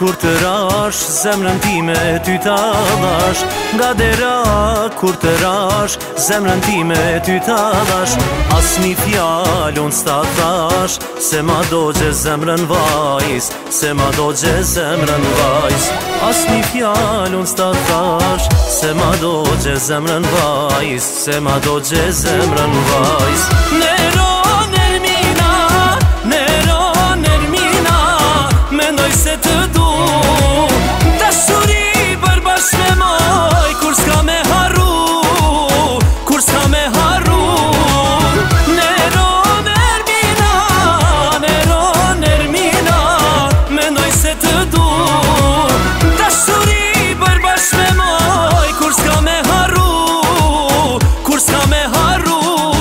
kur të rash, zemrën time ty ta dhash. Nga dera kur të rash, zemrën time ty ta dhash. As një fjallë unë s'ta thash, se ma dogje zemrën vajz, se ma dogje zemrën vajz. As një fjallë unë s'ta thash, se ma dogje zemrën vajz, se ma dogje zemrën vajz. Nero Nermina, Nero Nermina, mendoj se të du dashuri për bashkë me moj, kur s'ka me harru, kur s'ka me harru. Nero Nermina, Nero Nermina, mendoj se të du dashuri për bashkë me moj, kur s'ka me harru, kur s'ka me harru.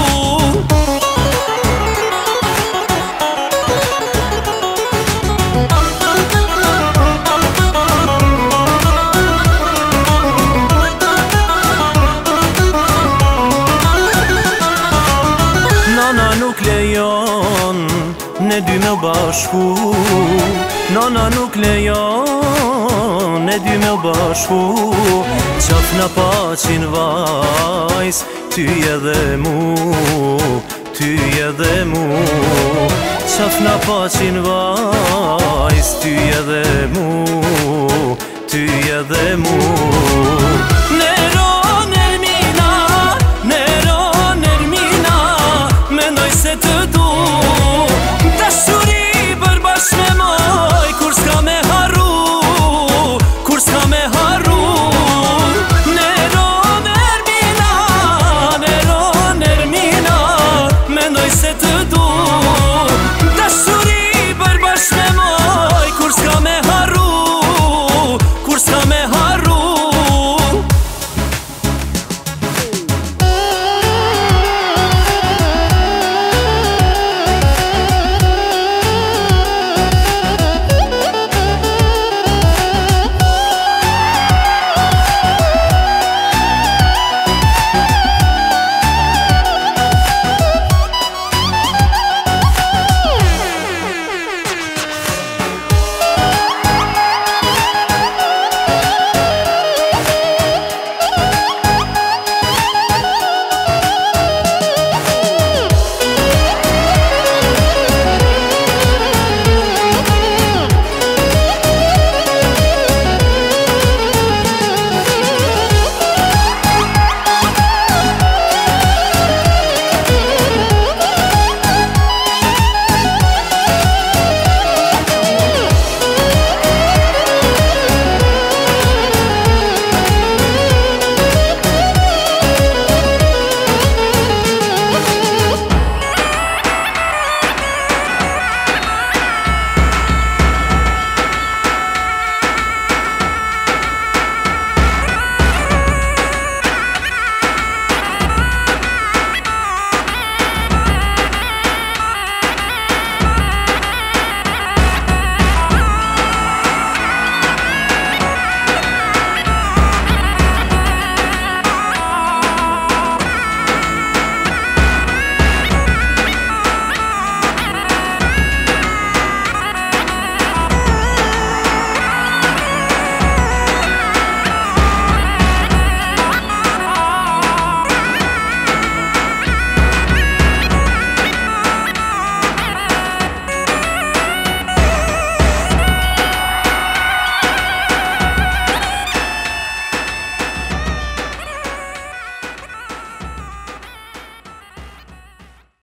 Nana nuk lejon ne dy me bashku, nana nuk lejon ne dy me bashku. Qaf na paqin vajz, ty edhe mu, ty edhe mu. Qaf na paqin vajz, ty edhe mu, ty edhe mu.